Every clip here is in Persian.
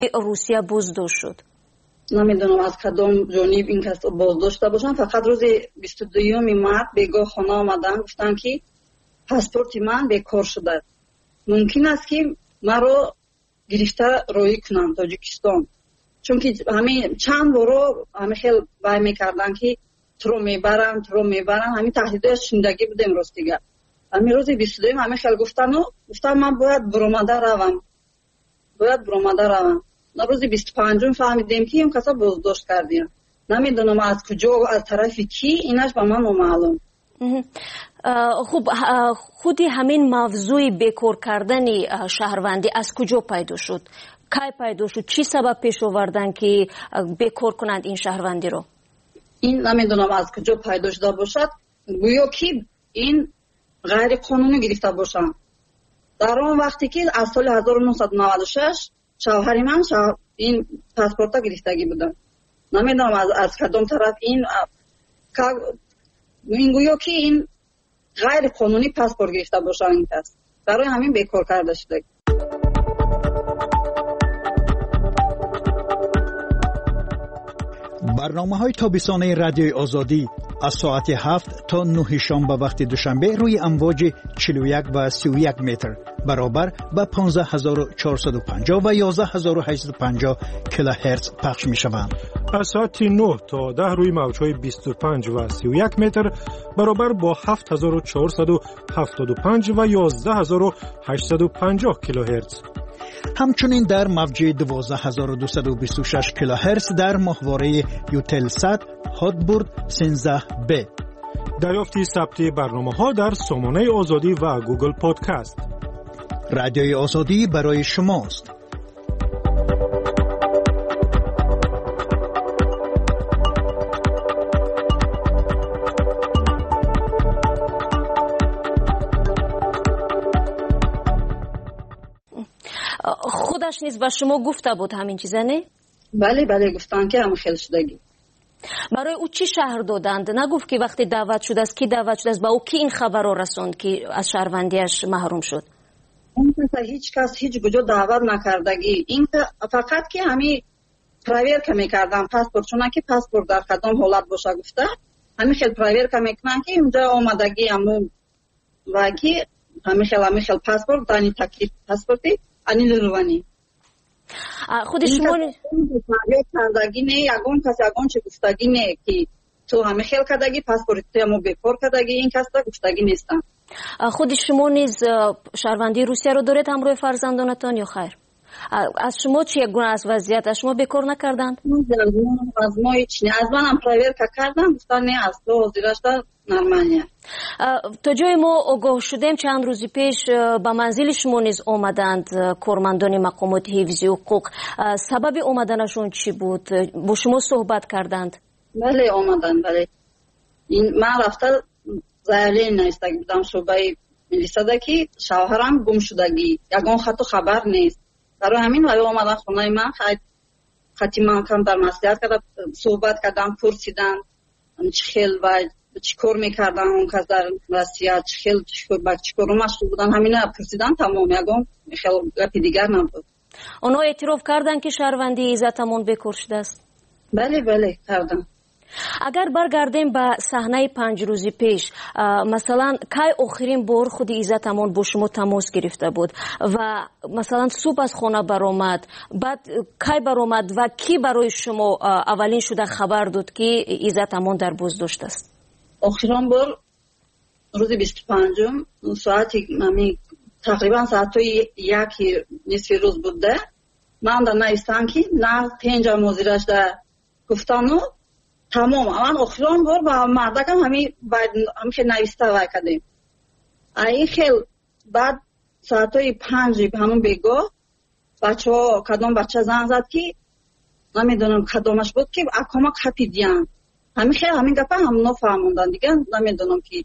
روسیه بازداشت شد؟ نمیدونم از کدام جانب این کس بازداشته باشن. فقط روز 22 مارس بگاه خانه آمدن گفتن که پاسپورت من بیکار شده، ممکن است که مرا گرفته روی کنن تاجیکستان. چون که همین چند بارو همین خیلی وای میکردن که تو رو میبرن همین تهدیدش شنیدگی بود. امروز دیگه همین روز 22 همین خیلی گفتن من باید برآمده روم. روز 25 فهمیدیم که این کسا بازداشت کردیم. نمیدونم از کجا از طرف کی، اینش به من معلوم. خب خودی همین موضوع بیکار کردن شهروندی از کجا پیدا شد؟ کی پیدا شد؟ چی سبب پیش آوردن که بیکار کنند این شهروندی رو؟ این نمیدونم از کجا پیدا شده باشد، گویا که این غیر قانونی گرفته باشند. در اون وقتی که از سال 1996 شوهر من این پاسپورت گرفتگی بودن. نمیدونم از کدام طرف این گویا که این غیر قانونی پاسپورت گرفته باشن این کس، برای همین بیکار کرده شده. برنامه‌های تابستانه رادیوی آزادی از ساعت 7 تا 9 شنبه وقت دوشنبه روی امواج 41 و 31 متر برابر با 15450 و 11850 کیلوهرتز پخش می‌شوند. از ساعت 9 تا 10 روی موج‌های 25 و 31 متر برابر با 7475 و 11850 کیلوهرتز. همچنین در موج 12226 کیلوهرتز در ماهواره یوتلسات هاتبورد 13B. دریافت ثبت برنامه‌ها در سامانه آزادی و گوگل پادکست. رادیوی آزادی برای شماست. خودش نیز به شما گفته بود همین چیزا نه؟ بله گفتن که هم خیلی شدگی. برای او چی شهر دادند؟ نگفت که وقتی دعوت شده است، کی دعوت شده است، با او کی این خبر را رسوند که از شهروندیش محروم شد؟ اون هیچ کس هیچ کجا دعوت نکردگی. این فقط که همین پراویر که میکردن پاسپورت، چون که پاسپورت در کدام حالت باشه گفته همین خیلی پراویر که میکنن که اونجا آمدگی همون و که همین خیلی پاسپورت دانی تکلیف پاسپورتی انیل روانی خود شما کردگی نه یگون کس یگون چه گفتگی نه که تو همه خیلی کردگی پاسپورتی همو بیکار کردگی این کس تا گفتگی نیستن. خود شما نیز شهروندی روسیه رو دارید همراه فرزندانتان یا خیر؟ از شما چی گونه از وضعیت از شما بیکار نکردند؟ از ما هیچ نه، از من هم پراویر که کردم گفتن نه از تو زیرش در نرمانیه. تا جای ما آگاه شدیم چند روزی پیش به منزل شما نیز آمدند کارمندان مقامات حفظی حقوق. سبب آمدنشون چی بود؟ با شما صحبت کردند؟ بله آمدن. بله این من رفته زایلین نیستگی بودم شعبه ملیساده که شوهرم گم شدگی یگان خط و خبر نیست. برای همین ولی آمدن خونه من خطی من کم در مسئولیت کردم، صحبت کردم، پرسیدن چه خیل و چی کار میکردن اون کس در روسیه، چه خیل چی کار مشغول بودن، همین پرسیدن تمام یگان خیلی گپی دیگر نبود. اونا اعتراف کردن که شهروندی عزتمون بیکار شده است؟ بله کردن. اگر برگردیم به صحنه 5 روزی پیش، مثلا کی آخرین بار خود عزتمون با شما تماس گرفته بود و مثلا صبح از خانه برآمد، بعد کی برآمد و کی برای شما اولین شده خبر داد که عزتمون در بازداشت است؟ آخرین بار روز 25 ساعت تقریبا ساعت 1 نصف روز بوده. من در نیستم که نه 5 مزیرش در گفتانو تمام من آخرین بار با مردکم همین نویسته وای کردیم. این خیلی بعد ساعت 5 همون بگاه بچه ها کدام بچه زنگ زد که نمیدونم کدامش بود که اکاما کپیدیان همین خیلی همین گپه هم نفهموندن دیگه. نمیدونم که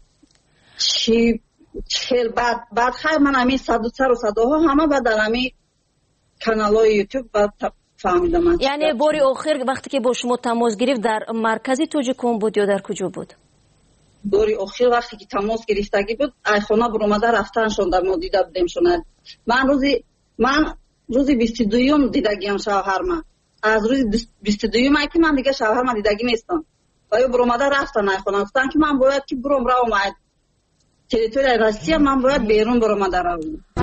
چی خیلی بعد خیلی من همین صداها همه بعد در همین کانال های یوتیوب بعد فهمیدم. یعنی باری آخر وقتی که با شما تماس گرفت در مرکزی توجیکون بود یا در کجا بود؟ باری آخر وقتی که تماس گرفتگی بود ای خانه برآمده رفتنشون در ما دیده بودیم شوند. من روز 22 دیدگیم شوهرم. از روز 22 که من دیگه شوهرم دیدگی نیستم. و برآمده رفتن خونه گفتن که من باید که برم را اومد تریتوری روسیه، من باید بیرون برآمده روم.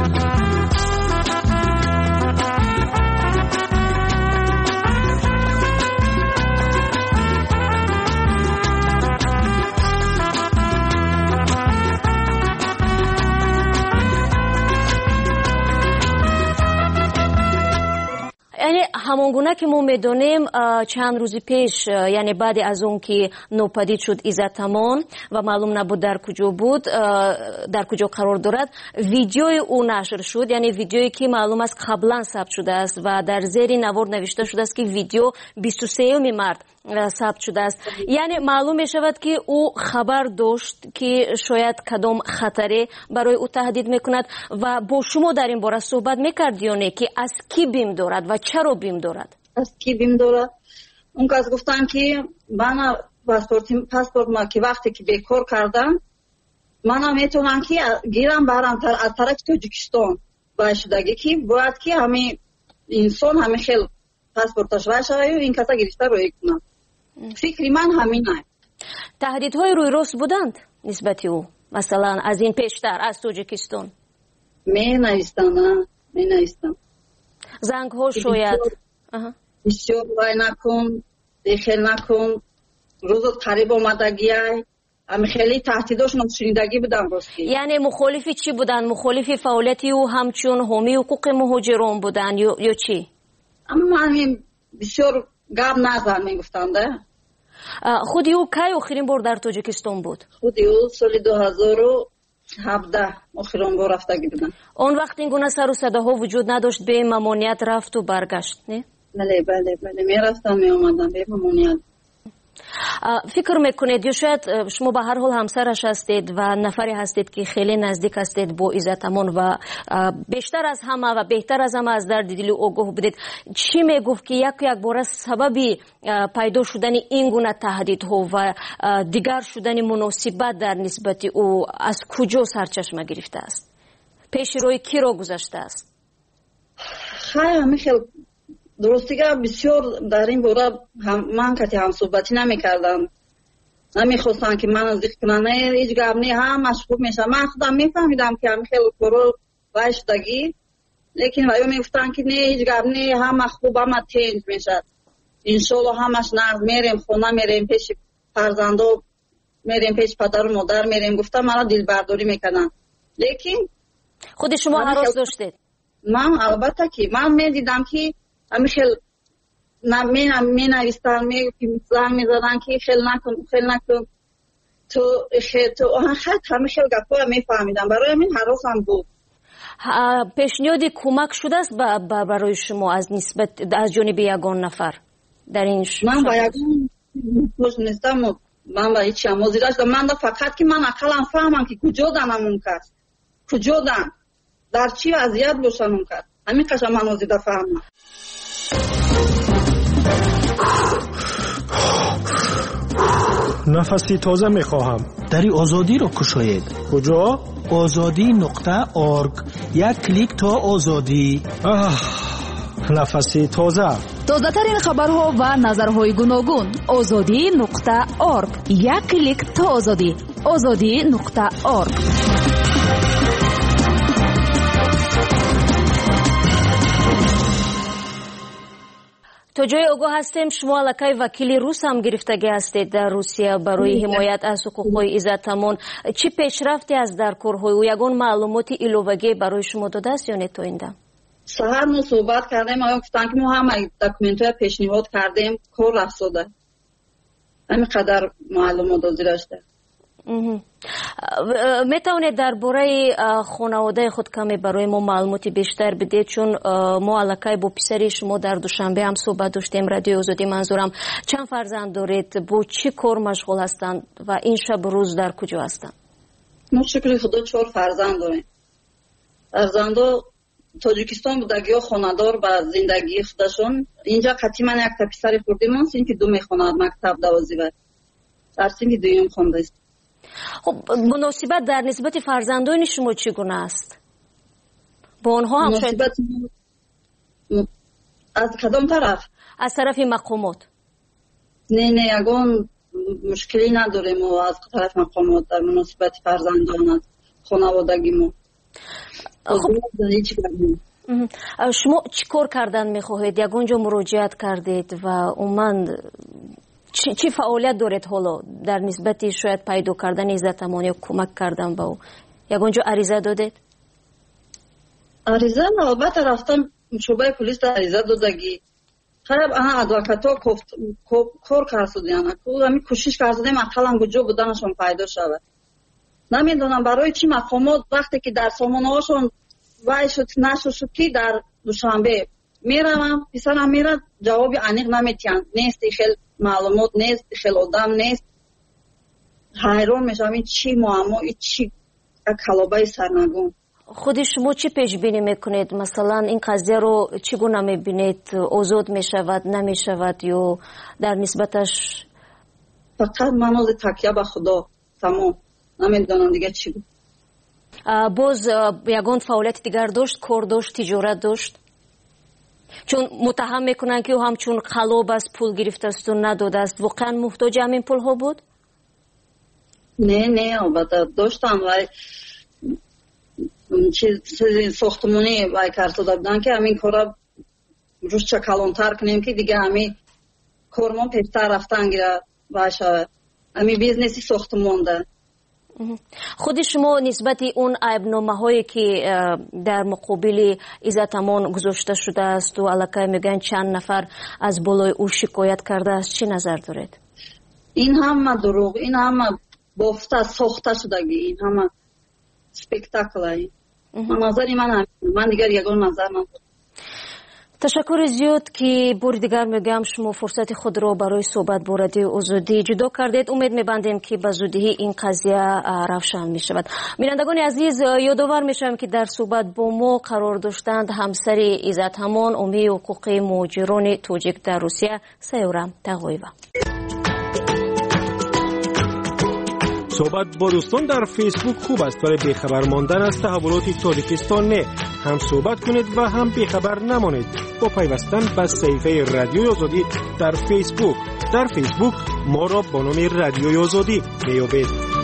یعنی همانگونه که ما میدونیم چند روزی پیش، یعنی بعد از اون که نوپدید شد عزت امان و معلوم نبود در کجا بود، در کجا قرار دارد، ویدیوی او نشر شد. یعنی ویدیویی که معلوم است قبلا ثبت شده است و در زیر نوار نوشته شده است که ویدیو 23 مارس ثبت شده است. یعنی معلوم می شود که او خبر داشت که شاید کدام خطری برای او تهدید میکند و با شما در این باره صحبت میکرد یا نه که از کی بیم دارد و چرا بیم دارد؟ از کی بیم دارد؟ اون کس گفتن که من پاسپورت ما که وقتی که بیکار کردم من میتونم که گیرم برم از طرف تاجیکستان باشدگی که باید که همین انسان همین خیلی پاسپورتش باشه و این کسا گرفته روی کنم. فکری من همینه. تهدیدهای روی راست بودند نسبت او؟ مثلا از این پیشتر از تاجیکستان می نویستم زنگ ها شاید بسیار وای نکن بخیر نکن روزت قریب آمدگی های همه خیلی تهدیداش شنیدگی بودم راستی. یعنی مخالفی چی بودن؟ مخالفی فعالیتی او همچون حامی حقوق مهاجران بودن یا چی؟ اما من بسیار گپ نزن میگفتم ده. خودی او کی آخرین بار در تاجیکستان بود؟ خودی او سال 2017 آخرین بار رفتگی بودن. اون وقت این گونه سر و صداها وجود نداشت، به ممانعت رفت و برگشت نه؟ بله میرفتم میامدم به ممانعت. فکر میکنید یا شاید شما به هر حال همسرش هستید و نفری هستید که خیلی نزدیک هستید با عزت امان و بیشتر از همه و بهتر از همه از درد دل آگاه بودید، چی میگفت که یک بار سببی پیدا شدن این گونه تهدیدها و دیگر شدن مناسبت در نسبت او از کجا سرچشمه گرفته است؟ پیش روی کی را گذاشته است؟ خیلی درستیگه بسیار در این باره من کتی هم صحبتی نمی کردم، نمیخواستم که من از کننه هیچ گبنی هم مشغول میشم. من خودم میفهمیدم که هم خیلی کرو وشدگی، لیکن ویو میگفتن که نه هیچ گبنی هم خوب هم تنج میشد، انشالله همش نرد میریم خونه، میریم پیش فرزندو، میریم پیش پدر و مادر میریم. گفتم مرا دل برداری میکنن، لیکن خود شما هراس داشتید؟ من البته که من میدیدم که همه خیلی می نویستن، زنگ می زدن که خیلی نکن تو خط همه خیلی گفت می فهمیدم، برای من حراسم بود. پیشنهادی کمک شده است برای شما از جانب یگان نفر در این من با یگان خوش نیستم، من با هیچی هم موزی داشتم. من فقط که من اقلم فهمم که کجا دنم اون کس، کجا دن در چی وضعیت باشن اون کس، همین قشم من موزی دا فهمم. نفسی تازه میخواهم. دری آزادی رو کشاید. کجا؟ azadi.org. یک کلیک تا آزادی. نفسی تازه. تازه ترین خبرها و نظرهای گوناگون. azadi.org. یک کلیک تا آزادی. azadi.org. تا جای آگاه هستیم شما علاقه وکیل روس هم گرفتگی هستید در روسیه برای حمایت از حقوقهای عزت امان. چی پیشرفتی از در کارهای او؟ یگان معلومات ایلوگی برای شما داده است یا نه تا اینجا؟ سهر ما صحبت کردیم، آیا گفتن که ما هم دکومنت‌های پیشنهاد کردیم، کار رفت شده. همینقدر معلومات داشته. میتونید درباره خانواده خود کمی برای ما معلوماتی بیشتر بدید؟ چون ما علاقه با پسر شما در دوشنبه هم صحبت داشتیم، رادیو آزادی. منظورم چند فرزند دارید، با چی کار مشغول هستند و این شب روز در کجا هستند؟ ما شکر خدا 4 فرزند داریم. فرزندا تاجیکستان بودگی ها خاندار با زندگی خودشون. اینجا قطعی من یک تا پسر خوردیم، من سینی که 2 میخواند مکتب 12 در سینی 2 خونده است. خب مناسبت در نسبت فرزندان شما چگونه است؟ با آنها هم از کدام طرف؟ از طرف مقامات. نه یگان مشکلی نداریم و از طرف مقامات در مناسبت فرزندان خانوادگی ما. شما چی کار کردن میخواهید؟ یگانجا مراجعت کردید و اومد چی فعالیت دارید حالا در نسبت شاید پیدا کردن عزت امان یا کمک کردن به او؟ یگانجا عریضه دادید؟ عریضه البته رفتم شعبه پلیس در عریضه دادگی خراب انا ادوکاتا کار کردن همین کوشش کردیم اقلا کجا بودنشون پیدا شود. نمیدونم برای چی مقامات وقتی که در سامانه‌هاشون وای شد نشد که در دوشنبه میرم پسرم میره جوابی انیق نمیتین نیست خیلی معلومات نیست خیلی آدم نیست حیران میشم این چی معما این چی کلابه سرنگون. خود شما چی پیش بینی میکنید؟ مثلا این قضیه رو چگونه میبینید؟ آزاد میشود نمیشود یا در نسبتش؟ فقط من از تکیه به خدا تمام نمیدونم دیگه چی بود. باز یگان فعالیت دیگر داشت؟ کار داشت؟ تجارت داشت؟ چون متهم میکنن که او همچون خلاب از پول گرفته است و نداده است. واقعا محتاج همین پول ها بود؟ نه البته داشتم ولی چیزی ساختمانی وای کرده بودن که همین کارا روش چکلانتر کنیم که دیگه همین کارمان پیشتر رفتن گیره باشه. همین بیزنسی ساختمان ده. خود شما نسبت اون عیبنامه هایی که در مقابل عزت امان گذاشته شده است و علاقه میگن چند نفر از بالای او شکایت کرده است چی نظر دارید؟ این همه دروغ، این همه بافته ساخته شدگی، این همه سپیکتاکل. نظری من دیگر یگان نظر ندارم. تشکر زیاد که بار دیگر میگم شما فرصت خود را برای صحبت با رادیو آزادی جدا کردید. امید میبندیم که به زودی این قضیه روشن میشود. بینندگان عزیز یادآور میشم که در صحبت با ما قرار داشتند همسر عزت امان امی حقوقی مهاجران تاجیک در روسیه سیورم تغویبه. صحبت با دوستان در فیسبوک خوب است برای بیخبر ماندن از تحولات تاجیکستان. نه هم صحبت کنید و هم بیخبر نمانید با پیوستن به صفحه رادیوی آزادی در فیسبوک. در فیسبوک ما را با نام رادیوی آزادی میابید.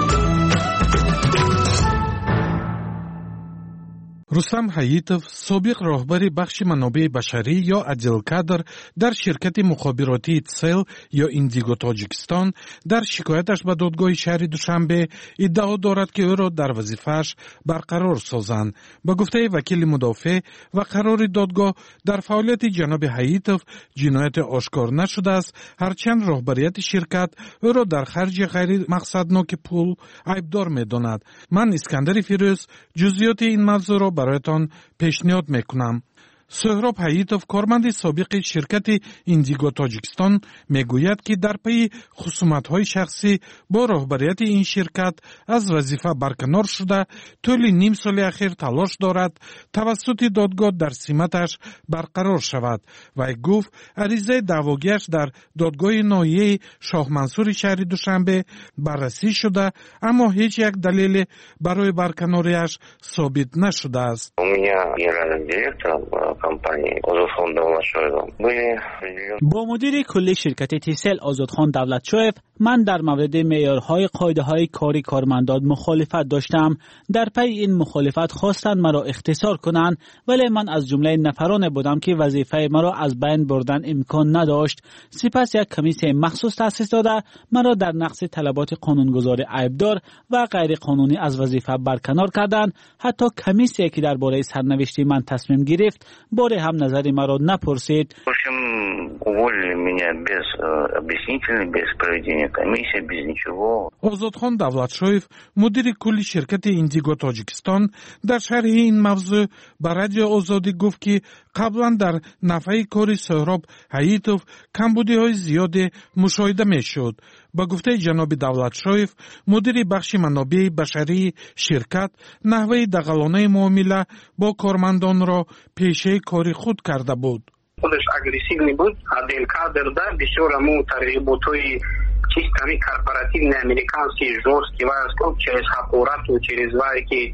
رستم حییتوف سابق راهبر بخش منابع بشری یا ادیل کادر در شرکت مخابراتی تسل یا ایندیگو تاجیکستان در شکایتش به دادگاه شهر دوشنبه ادعا دارد که او را در وظیفه‌اش برقرار سازند. به گفته وکیل مدافع و قرار دادگاه در فعالیت جناب حییتوف جنایت آشکار نشده است، هرچند راهبریت شرکت او را در خرج غیر مقصدناک پول عیبدار می‌داند. من اسکندر فیروز جزئیات این موضوع را برایتان پیشنهاد میکنم. سهراب حییتوف کارمند سابق شرکت ایندیگو تاجیکستان میگوید که در پی خصومت‌های شخصی با راهبریت این شرکت از وظیفه برکنار شده طول نیم سال اخیر تلاش دارد توسط دادگاه در سمتش برقرار شود و گفت عریضه دعواگیش در دادگاه ناحیه شاه منصور شهر دوشنبه بررسی شده اما هیچ یک دلیل برای برکناریش ثابت نشده است. با مدیر کل شرکت تیسل آزادخان دولتشویف من در مورد معیارهای قاعده‌های کاری کارمندان مخالفت داشتم. در پی این مخالفت خواستند مرا اختصار کنند ولی من از جمله نفران بودم که وظیفه مرا از بین بردن امکان نداشت. سپس یک کمیسیون مخصوص تأسیس داده مرا در نقض طلبات قانونگذار عیبدار و غیر قانونی از وظیفه برکنار کردند. حتی کمیسیونی که درباره سرنوشت من تصمیم گرفت باره هم نظری مرا نپرسید. آزادخان دولتشویف مدیر کلی شرکت ایندیگو تاجیکستان در شرح این موضوع به رادیو آزادی گفت که قبلا در نفع کار سهراب حییتوف کمبودی‌های زیادی مشاهده می‌شد. با گفته جناب دولتشویف مدیر بخش منابع بشری شرکت نحوه دغلانه معامله با کارمندان را پیشه کاری خود کرده بود. خودش اگریسیو بود. ادیل کادر ده بسیار مو ترغیباتوی سیستمی کارپوراتیو امریکانسی جورسکی و از چیز حقورت و چیز وای که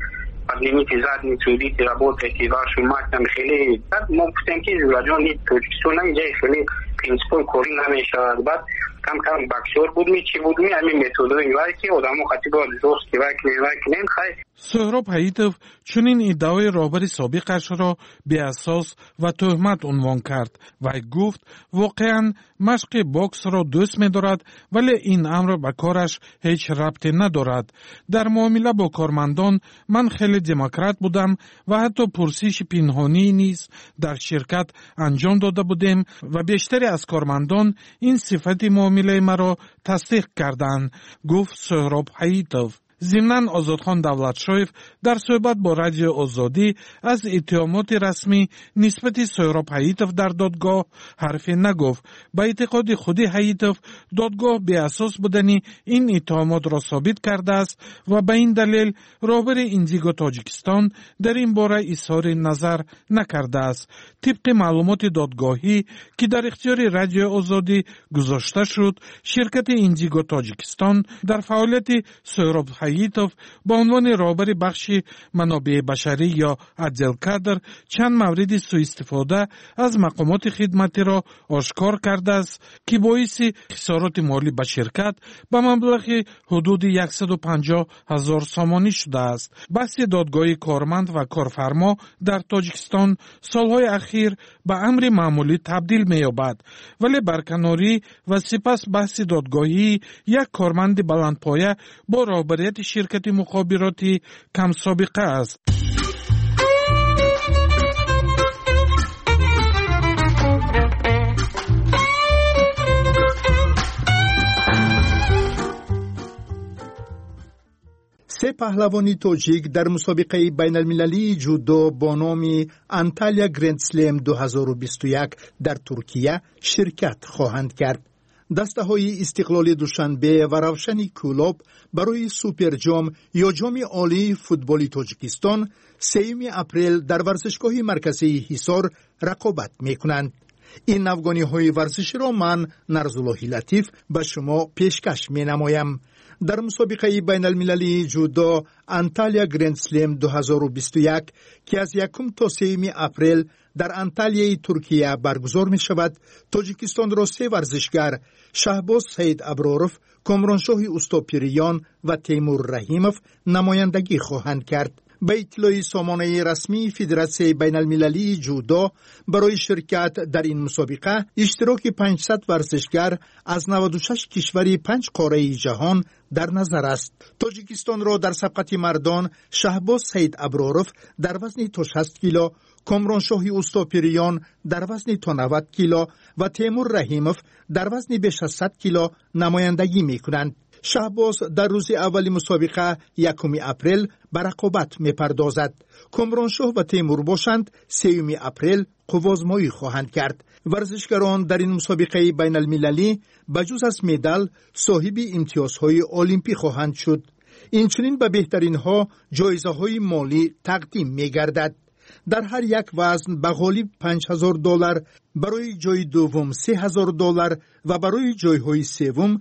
поднимите задницу, идите работайте вашу мать там хели. Мы гуфтем ки раҷони Тоҷикистон инҷа хели принципон кори намешавад. Баъд кам боксёр будми чӣ будми ҳамин методои вай ки одамо хати бо дӯст вай кинем хай. سهراب حییتوف چنین ادعای راهبر سابقش را بی‌اساس و تهمت عنوان کرد و گفت واقعاً مشق باکس را دوست می‌دارد ولی این امر به کارش هیچ ربطی ندارد. در معامله با کارمندان من خیلی دموکرات بودم و حتی پرسش پنهانی نیز در شرکت انجام داده بودیم و بیشتری از کارمندان این صفت معامله مرا تصدیق کردند، گفت سهراب حییتوف. ضمناً آزادخان دولتشویف در صحبت با رادیو آزادی از اتهامات رسمی نسبت سهراب حییتوف در دادگاه حرفی نگفت. به اعتقاد خود حییتوف دادگاه به اساس بودنی این اتهامات را ثابت کرده است و به این دلیل راهبر ایندیگو تاجیکستان در این باره اظهار نظر نکرده است. طبق معلومات دادگاهی که در اختیار رادیو آزادی گذاشته شد، شرکت ایندیگو تاجیکستان در فعالیت سهراب حییتوف با عنوان راهبر بخش منابع بشری یا عدل کادر چند مورد سوء استفاده از مقامات خدمتی را آشکار کرده است که باعث خسارات مالی به شرکت به مبلغ حدود 150,000 سامانی شده است. بحث دادگاه کارمند و کارفرما در تاجیکستان سالهای اخیر به امر معمولی تبدیل می‌یابد، ولی برکناری و سپس بحث دادگاهی یک کارمند بلندپایه با راهبریت شرکت مخابراتی کم سابقه است. سه پهلوانی تاجیک در مسابقه بین المللی جودو با نام انتالیا گرند سلم 2021 در ترکیه شرکت خواهند کرد. دسته های استقلال دوشنبه و روشن کلوب برای سوپر جام یا جام عالی فوتبال تاجیکستان 3 اپریل در ورزشگاه مرکزی حصار رقابت میکنند. این افغانی های ورزشی را من نرزالله لطیف به شما پیشکش می نمایم. در مسابقه بین المللی جودو انتالیا گرند سلم 2021 که از 1 تا 3 اپریل در انتالیای ترکیه برگزار می شود، تاجیکستان را 3 ورزشگر شهباز سید ابرارف، کامرانشاه اوستاپیریان و تیمور رحیموف نمایندگی خواهند کرد. به اطلاع سامانه رسمی فدراسیون بین المللی جودو برای شرکت در این مسابقه اشتراک 500 ورزشگر از 96 کشور 5 قاره جهان در نظر است. تاجیکستان را در سبقت مردان شهباز سید ابرارف در وزن تا 60 کیلو، کامرانشاه اوستاپیریان در وزن تا 90 کیلو و تیمور رحیموف در وزن بیش از 100 کیلو نمایندگی می‌کنند. شهباز در روز اول مسابقه 1 اپریل به رقابت می‌پردازد. کامرانشاه و تیمور باشند 3 اپریل قوازمایی خواهند کرد. ورزشگران در این مسابقه بین المللی بجز از مدال صاحب امتیازهای المپی خواهند شد. اینچنین به بهترین ها جایزه های مالی تقدیم می‌گردد. در هر یک وزن به غالب $5,000، برای جای دوم $3,000 و برای جایهای سوم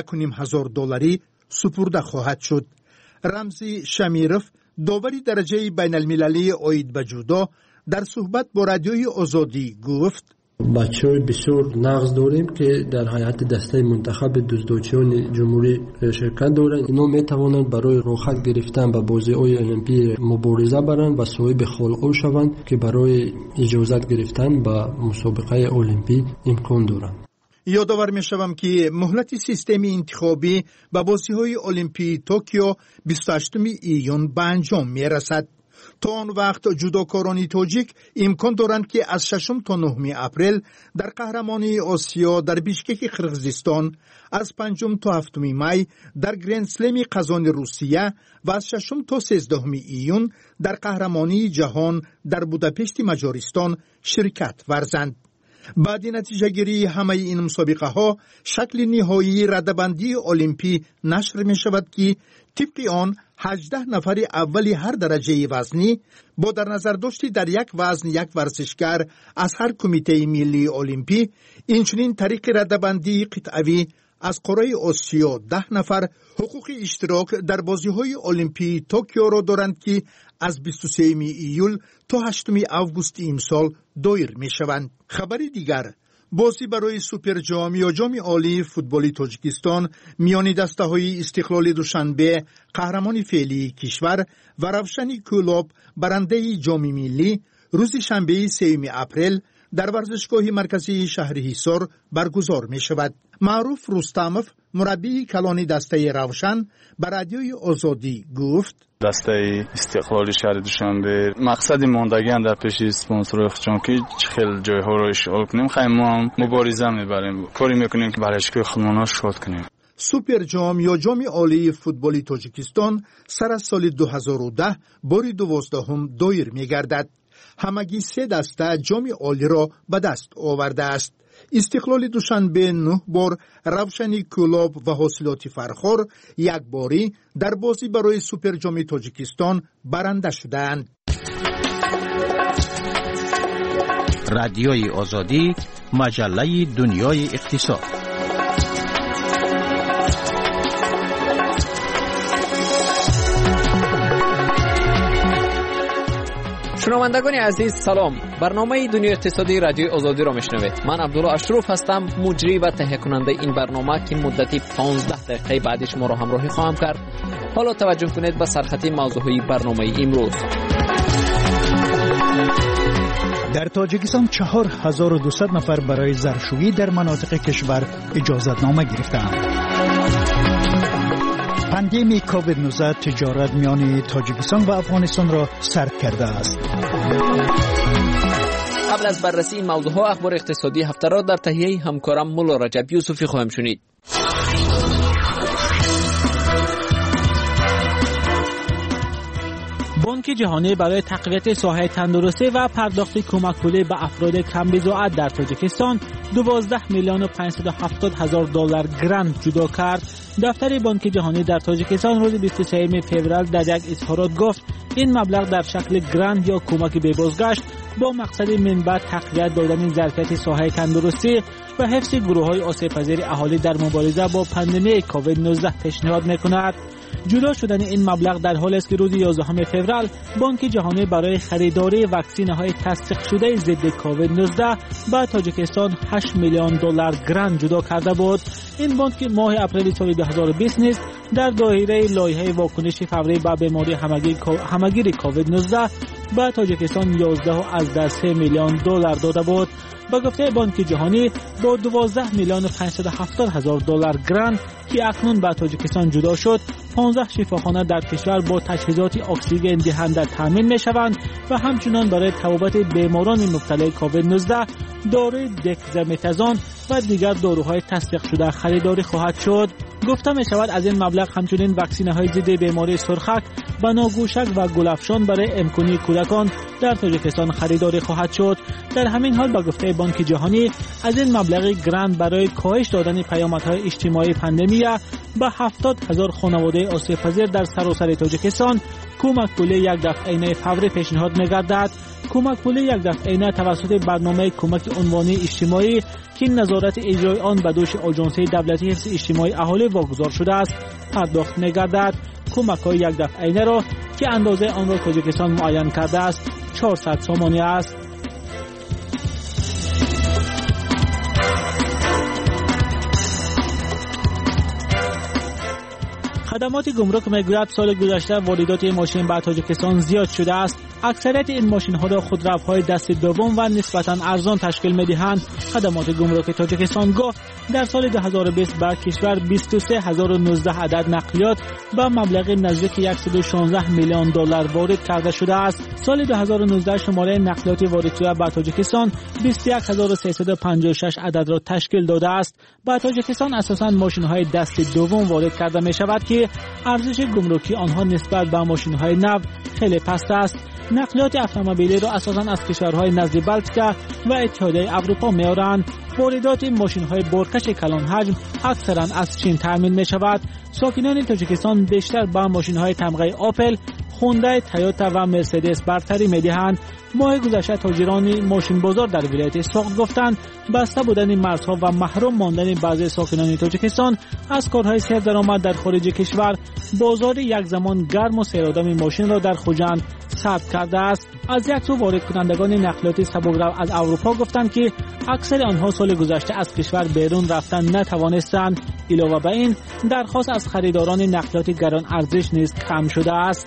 $1,500 سپرده خواهد شد. رمزی شمیرف، داوری درجه بین المللی عاید به جودو، در صحبت با رادیوی آزادی گفت: بچه‌های بسیار نقض داریم که در هیئت دسته منتخب دزدوچیان جمهوری شرکت دارند. اینا میتوانند برای رخصت گرفتن به بازی‌های المپی مبارزه برند و صاحب خلق شوند که برای اجازت گرفتن به مسابقه المپی امکان دارند. یادآور می‌شوم که مهلت سیستم انتخابی به بازی‌های المپی توکیو 28 ایون به انجام می‌رسد. تا آن وقت جودوکاران تاجیک امکان دارند که از 6 تا 9 اپریل در قهرمانی آسیا در بیشکک قرقیزستان، از 5 تا 7 می در گرند سلم قزان روسیه و از 6 تا 13 ایون در قهرمانی جهان در بوداپشت مجارستان شرکت ورزند. بعد نتیجه گیری همه این مسابقه ها شکل نهایی رده‌بندی المپی نشر می شود که طبق آن 18 نفر اول هر درجه وزنی با در نظر داشتی در یک وزن یک ورزشگر از هر کمیته ملی المپی، اینچنین طریق رده‌بندی قطعوی از قاره آسیا 10 نفر حقوق اشتراک در بازی‌های المپی توکیو را دارند که از 23 ایول تا 8 آگوست امسال دایر می شوند. خبری دیگر، بازی برای سوپر جام یا جام عالی فوتبالی تاجیکستان میان دسته‌های استقلال دوشنبه قهرمان فعلی کشور و روشن کلوب برنده جام ملی روز شنبه 3 اپریل در ورزشگاه مرکزی شهر حصار برگزار می شود. معروف رستمов مربی کلان دسته روشن به رادیوی آزادی گفت دسته استقلال شهر دوشنبه مقصد ماندگی در پیش اسپانسر چون که خیلی جایها رو اشغال کنیم، خیلی ما هم مبارزه میبریم، کاری میکنیم که ورزشگاه خودمون شاد کنیم. سوپر جام یا جام عالی فوتبالی تاجیکستان سر از سال 2010 بار 12 دایر میگردد. همگی 3 دسته جام عالی را به دست آورده است. استقلال دوشنبه 9 بار، روشن کلوب و حاصلات فرخار 1 باری در بازی برای سوپر جام تاجیکستان برنده شدند. رادیوی آزادی، مجله دنیای اقتصاد. شنوندگان عزیز سلام، برنامه دنیای اقتصادی رادیوی آزادی را میشنوید. من عبدالله اشرف هستم، مجری و تهیه کننده این برنامه که مدتی 15 دقیقه بعدش ما را همراهی خواهم کرد. حالا توجه کنید به سرخطی موضوعی برنامه امروز. در تاجیکستان 4200 نفر برای زرشویی در مناطق کشور اجازتنامه گرفتند. پاندمی کووید 19 تجارت میان تاجیکستان و افغانستان را سرد کرده است. قبل از بررسی این موضوعها اخبار اقتصادی هفته را در تهیه همکارم مولا رجب یوسفی خواهم شنید. بانک جهانی برای تقویت ساحه تندرستی و پرداخت کمک پولی به افراد کم بضاعت در تاجیکستان 12 میلیون و 570 هزار دلار گرانت جدا کرد. دفتر بانک جهانی در تاجیکستان روز 23 فوریه در یک اظهارات گفت این مبلغ در شکل گرانت یا کمک به بازگشت با مقصد منبع تقویت دادن ظرفیت ساحه تندرستی و حفظ گروه‌های آسیب‌پذیر اهالی در مبارزه با پاندمی کووید 19 پیشنهاد می‌کند. جدا شدن این مبلغ در حالی است که روز 11 فوریه بانک جهانی برای خریداری واکسین‌های تصدیق شده ضد کووید 19 به تاجیکستان 8 میلیون دلار گرانت جدا کرده بود. این بانک ماه اپریل سال 2020 نیز در دایره لایحه واکنش فوری به بیماری همگیر کووید 19 به تاجیکستان 11.3 میلیون دلار داده بود. با گفته بانک جهانی با 12 میلیون و 570 هزار دلار گرانت که اکنون به تاجیکستان جدا شد، 15 شفاخانه در کشور با تجهیزات اکسیژن دهنده تامین می شوند و همچنان برای طبابت بیماران مبتلا کووید 19 داروی دکزامتازون و دیگر داروهای تصدیق شده خریداری خواهد شد. گفته می شود از این مبلغ همچنین واکسینه های ضد بیماری سرخک، بناگوشک و گلافشان برای امکانی کودکان در تاجیکستان خریداری خواهد شد. در همین حال با گفته بانک جهانی از این مبلغ گرانت برای کاهش دادن پیامدهای اجتماعی پاندمی به 70,000 خانواده آسیب‌پذیر در سراسر تاجیکستان کمک پولی یک دفعه‌ای فوری پیشنهاد می‌گردد. کمک پولی یک دفعه‌ای توسط برنامه کمک عنوانی اجتماعی که نظارت اجرای آن به دوش آژانس دولتی حفظ اجتماعی اهالی واگذار شده است پرداخت می‌گردد. کمک‌های یک دفعه‌ای را که اندازه آن را تاجیکستان معین کرده است 400 سومانی است. خدمات گمرک میگوید سال گذشته واردات ماشین به تاجیکستان زیاد شده است. اکثریت این ماشین‌ها را خودروهای دست دوم و نسبتاً ارزان تشکیل می‌دهند. خدمات گمرک تاجیکستان گفت در سال 2020 به کشور 23019 عدد نقلیات به مبلغ نزدیک 116 میلیون دلار وارد کرده شده است. سال 2019 شماره نقلیات وارد شده به تاجیکستان 21356 عدد را تشکیل داده است. به تاجیکستان اساساً ماشین‌های دست دوم وارد کرده می‌شود که ارزش گمرکی آنها نسبت به ماشین‌های نو خیلی پست است. نقلیات اتومبیلی را اساساً از کشورهای نزد بلژیک و اتحادیه اروپا می‌آورند. واردات ماشین‌های بارکش کلان حجم اکثراً از چین تامین می‌شود. ساکنان تاجیکستان بیشتر به ماشین‌های تمغه آپل، هوندای، تویوتا و مرسدس برتری می‌دهند. ماه گذشته تاجران ماشین بازار در ولایت سوق گفتند بسته بودن مرزها و محروم ماندن بعضی ساکنان تاجیکستان از کارهای سردرآمد در خارج کشور بازار یک زمان گرم و سیرآدم ماشین را در خوجند ثبت کرده است. از یک سو وارد کنندگان نقلیات سبک‌رو از اروپا گفتند که اکثر آنها سال گذشته از کشور بیرون رفتن نتوانستند. علاوه بر این درخواست از خریداران نقلیات گران ارزش نیز کم شده است.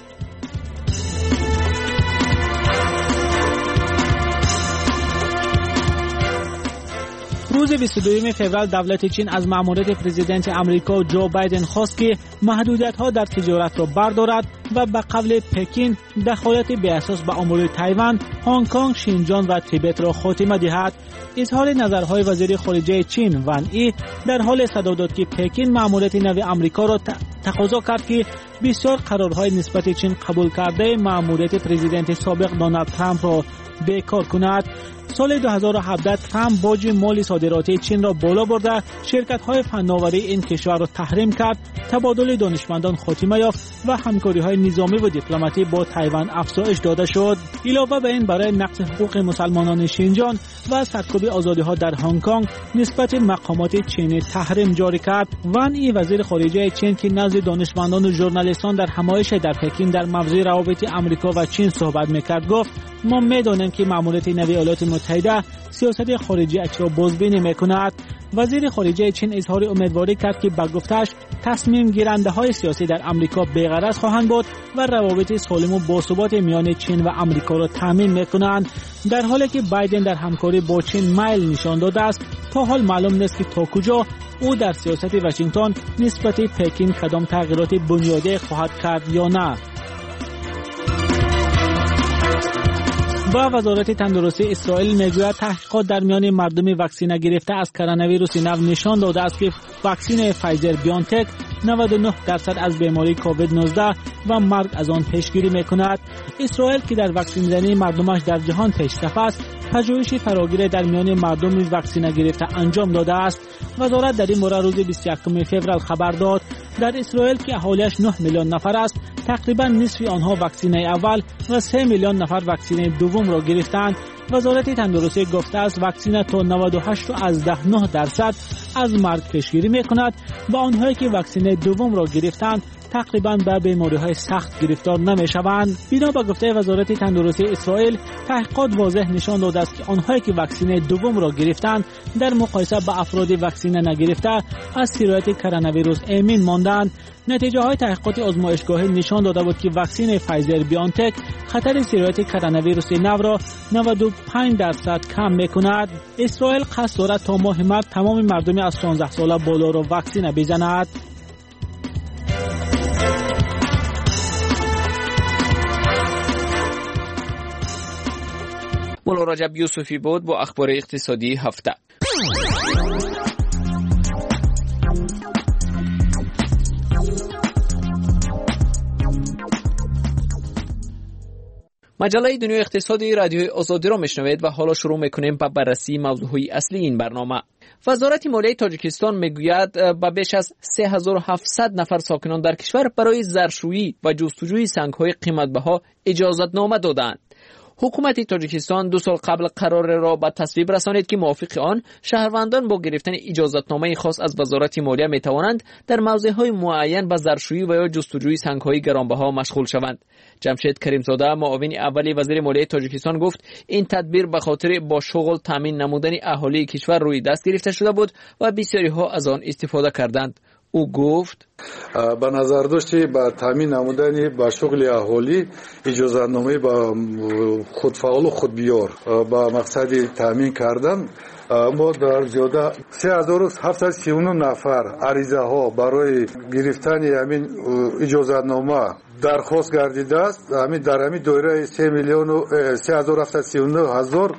روز 22 فوریه دولت چین از مأموریت پرزیدنت آمریکا جو بایدن خواست که محدودیت‌ها در تجارت را بردارد و به قول پکین دخالت بی‌اساس به امور تایوان، هنگ کنگ، شینجان و تیبت را خاتمه دهد. اظهار نظرهای وزیر خارجه چین وان ای در حال صدا داد که پکین مأموریت نو آمریکا را تقاضا کرد که بسیار قرارهای نسبت چین قبول کرده مأموریت پرزیدنت سابق دونالد ترامپ را بیکار کند. سال 2017 ترامپ باج مالی صادراتی چین را بالا برده، شرکت‌های فناوری این کشور را تحریم کرد، تبادل دانشمندان خاتمه یافت و همکاری‌های نظامی و دیپلماتی با تایوان افزایش داده شد. علاوه بر این برای نقض حقوق مسلمانان شینجان و سرکوب آزادی‌ها در هنگ کنگ نسبت مقامات چینی تحریم جاری کرد. وان ای وزیر خارجه چین که نزد دانشمندان و ژورنالیستان در همایش در پکین در موضوع روابط آمریکا و چین صحبت می‌کرد گفت: ما می‌دانیم که مأموریت نو ایالات متحده سیاست خارجی اش را بازبینی می‌کند. وزیر خارجه چین اظهار امیدواری کرد که به گفته‌اش تصمیم گیرنده‌های سیاسی در آمریکا بی‌غرض خواهند بود و روابط سالم و باثبات میان چین و آمریکا را تضمین می‌کنند. در حالی که بایدن در همکاری با چین میل نشان داده است، تا حال معلوم نیست که تا کجا او در سیاست واشنگتن نسبت پکین کدام تغییرات بنیادی خواهد کرد یا نه. با وزارت تندرستی اسرائیل میگوید تحقیقات در میان مردم واکسینه گرفته از کرونا ویروس نو نشان داده است که واکسن فایزر بیانتک 99% از بیماری کووید 19 و مرگ از آن پیشگیری میکند. اسرائیل که در واکسین زنی مردمش در جهان پیشرفت است، پژوهشی فراگیر در میان مردم واکسینه گرفته انجام داده است. وزارت در این مورد روز 21 فوریه خبر داد در اسرائیل که اهالیش 9 میلیون نفر است، تقریبا نصف آنها واکسینه اول و 3 میلیون نفر واکسینه دوم را گرفتند. وزارت تندرستی گفته است واکسینه تا 98.9% از مرگ پیشگیری میکند و آنهایی که واکسینه دوم را گرفتند تقریبا به بیماری‌های سخت گرفتار نمی‌شوند. بنا به گفته وزارت تندرستی اسرائیل، تحقیقات واضح نشان داده است که آنهایی که واکسن دوم را گرفتند در مقایسه با افراد واکسن نگرفته از سرایت کرونا ویروس ایمن ماندند. نتیجه‌های تحقیقات آزمایشگاهی نشان داده بود که واکسن فایزر بیانتک خطر سرایت کرونا ویروس نو را 95% کم می‌کند. اسرائیل قصد دارد تا ماه مارس تمام مردم از 16 ساله بالا را واکسن بزند. مولا رجب یوسفی بود با اخبار اقتصادی هفته. مجله دنیای اقتصادی رادیوی آزادی را میشنوید و حالا شروع میکنیم با بررسی موضوعهای اصلی این برنامه. وزارت مالیه تاجیکستان میگوید با بیش از 3700 نفر ساکنان در کشور برای زرشویی و جستجوی سنگ‌های قیمت‌بها اجازتنامه دادند. حکومت تاجیکستان 2 سال قبل قرار را به تصویب رسانید که موافق آن شهروندان با گرفتن اجازتنامه خاص از وزارت مالیه می توانند در موضع‌های معین به زرشویی و یا جستجوی سنگ‌های گرانبها مشغول شوند. جمشید کریمزاده معاون اول وزیر مالیه تاجیکستان گفت این تدبیر به خاطر با شغل تامین نمودن اهالی کشور روی دست گرفته شده بود و بسیاری ها از آن استفاده کردند. او گفت به نظر داشتی با تامین نمودن با شغل اهالی اجازتنامه با خودفعال و خودبیار با مقصد تامین کردن ما در زیاده 3739 نفر عریضه ها برای گرفتن همین اجازتنامه درخواست گردیده است. همین در همین دایره 3,739,000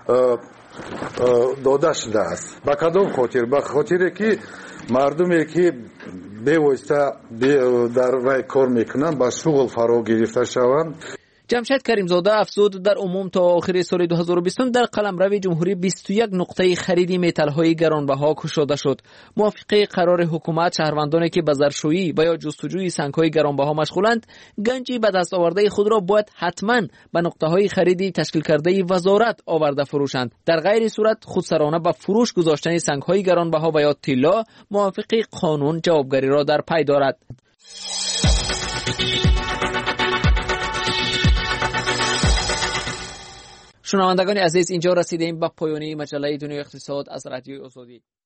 داده شده است. به کدام خاطر؟ به خاطر که مردمی که بی‌واسطه در رای کار میکنن با شغل فرا گرفته شوند. جمشید کریمزاده افزود در عموم تا آخر سال 2020 در قلمرو جمهوری 21 نقطه خرید متال‌های گرانبها گشوده شد. موافق قرار حکومت شهروندانی که به زرشویی و یا جستجوی سنگ‌های گرانبها مشغولند گنجی به دست آورده خود را باید حتما به نقطه‌های خریدی تشکیل کرده وزارت آورده فروشند. در غیر صورت خودسرانه به فروش گذاشتن سنگ‌های گرانبها و یا طلا موافق قانون جوابگری را در پی دارد. شنوندگان عزیز، اینجا رسیدیم به پایان مجله دنیای اقتصاد از رادیوی آزادی.